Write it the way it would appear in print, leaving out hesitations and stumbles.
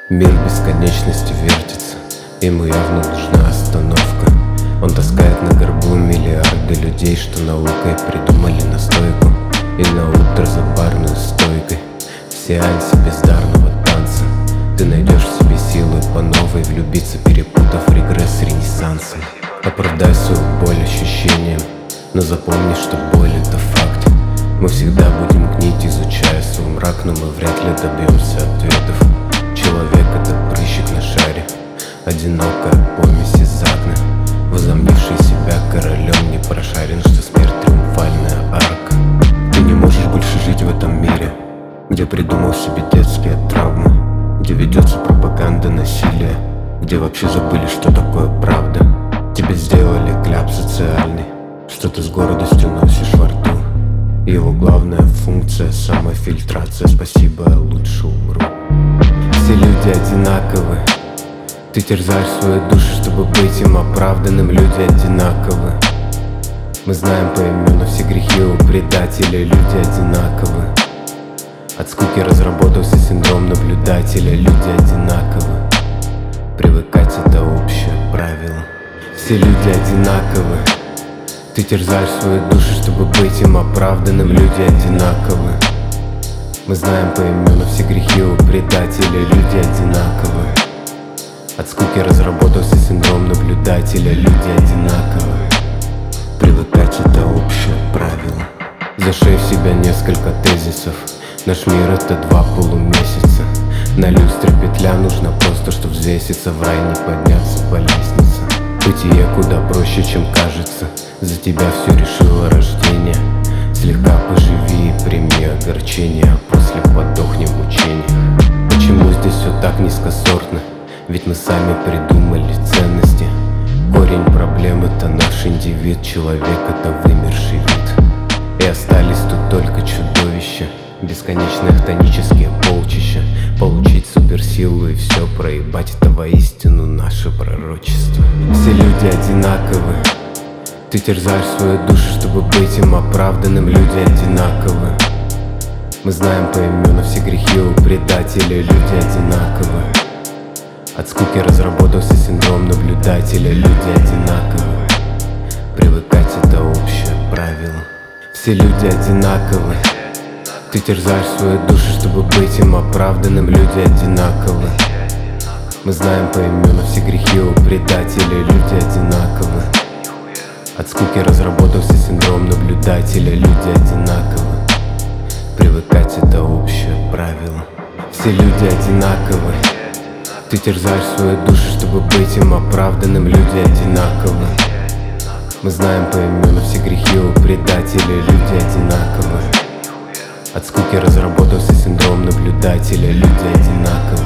Мир бесконечности вертится, ему явно нужна остановка. Он таскает на горбу миллиарды людей, что наукой придумали настойку. И на утро за барной стойкой в сеансе бездарного танца ты найдешь в себе силы по новой влюбиться, перепутав регресс с ренессансом. Оправдай свою боль ощущением, но запомни, что боль — это факт. Мы всегда будем гнить, изучая свой мрак, но мы вряд ли добьемся ответов. Человек — это прыщик на шаре, одинокая помесь из окна, возомнивший себя королем, не прошарен, что смерть — триумфальная арка. Ты не можешь больше жить в этом мире, где придумал себе детские травмы, где ведется пропаганда насилия, где вообще забыли, что такое правда. Тебе сделали кляп социальный, что ты с гордостью носишь во рту. Его главная функция — самофильтрация. Спасибо, я лучше умру. Все люди одинаковы. Ты терзаешь свою душу, чтобы быть им оправданным. Люди одинаковы. Мы знаем поименно все грехи у предателей. Люди одинаковы. От скуки разработался синдром наблюдателя. Люди одинаковы. Привыкать — это общее правило. Все люди одинаковы. Ты терзаешь свою душу, чтобы быть им оправданным. Люди одинаковы. Мы знаем поименно все грехи у предателей. Люди одинаковы. От скуки разработался синдром наблюдателя. Люди одинаковы. Привыкать — это общее правило. Зашей в себя несколько тезисов. Наш мир — это 2 полумесяца. На люстре петля нужна просто, чтоб взвеситься. В рай не подняться по лестнице. Бытие куда проще, чем кажется. За тебя все решило рождение. Слегка поживи и прими огорчение, а после подохни в мучениях. Почему здесь все так низкосортно? Ведь мы сами придумали ценности. Корень проблем — это наш индивид. Человек — это вымерший вид. И остались тут только чудовища, бесконечные хтонические полчища. Получить суперсилу и все проебать — это воистину наше пророчество. Все люди одинаковы. Ты терзаешь свою душу, чтобы быть им оправданным. Люди одинаковы. Мы знаем поименно все грехи у предателей. Люди одинаковы. От скуки разработался синдром наблюдателя. Люди одинаковы. Привыкать — это общее правило. Все люди одинаковы. Ты терзаешь свою душу, чтобы быть им оправданным. Люди одинаковы. Мы знаем поименно все грехи у предателей. Люди одинаковы. От скуки разработался синдром наблюдателя. Люди одинаковы. Привыкать — это общее правило. Все люди одинаковы. Ты терзаешь свою душу, чтобы быть им оправданным. Люди одинаковы. Мы знаем поименно все грехи у предателей. Люди одинаковы. От скуки разработался синдром наблюдателя. Люди одинаковы.